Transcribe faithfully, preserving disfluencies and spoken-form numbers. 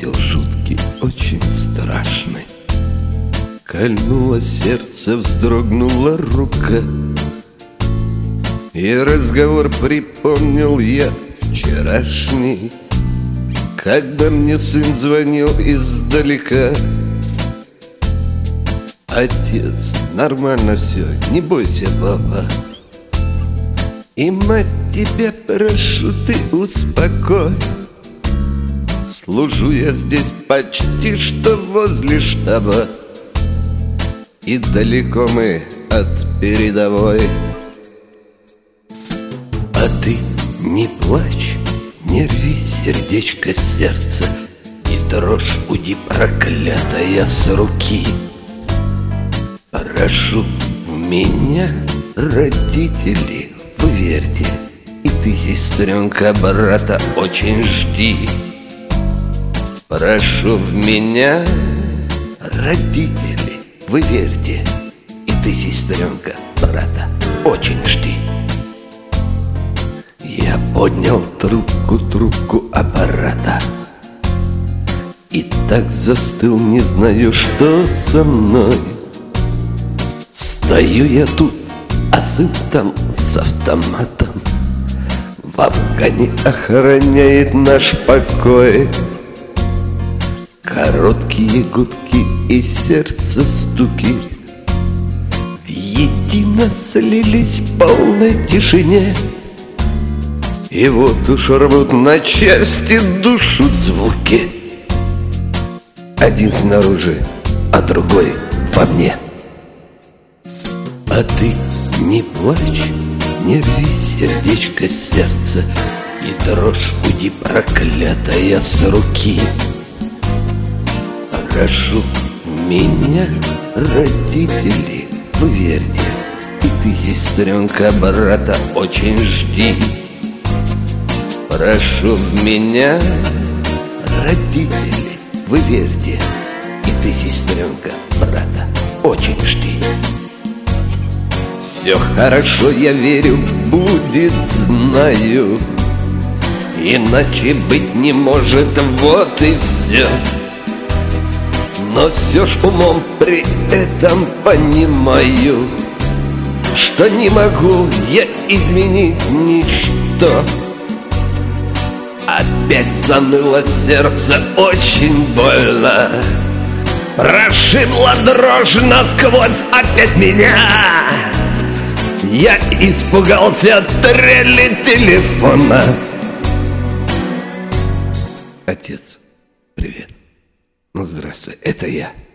увидел жуткий, очень страшный. Кольнуло сердце, вздрогнула рука, и разговор припомнил я вчерашний, когда мне сын звонил издалека. Отец, нормально все, не бойся, папа. И мать, тебя прошу, ты успокой. Служу я здесь почти что возле штаба, и далеко мы от передовой. А ты не плачь, не рви сердечко, сердце, и дрожь уйди, проклятая, с руки. Прошу в меня, родители, вы верьте, и ты, сестренка, брата очень жди. Прошу в меня, родители, вы верьте, и ты, сестренка, брата очень жди. Я поднял трубку, трубку аппарата, и так застыл, не знаю, что со мной. Стою я тут, а сын там с автоматом в Афгане охраняет наш покой. Короткие гудки и сердце стуки едино слились в полной тишине. И вот уж рвут на части душу звуки. Один снаружи, а другой во мне. А ты не плачь, не рви сердечко, сердце, и дрожь уйди, проклятая, с руки. Прошу меня, родители, вы верьте, и ты, сестренка, брата очень жди. Прошу в меня, родители, вы верьте, и ты, сестренка, брата очень жди. Все хорошо, я верю, будет, знаю, иначе быть не может, вот и все. Но все ж умом при этом понимаю, что не могу я изменить ничто. Опять заныло сердце очень больно, прошибла дрожь насквозь опять меня. Я испугался трели телефона. Отец, привет. Ну, здравствуй, это я.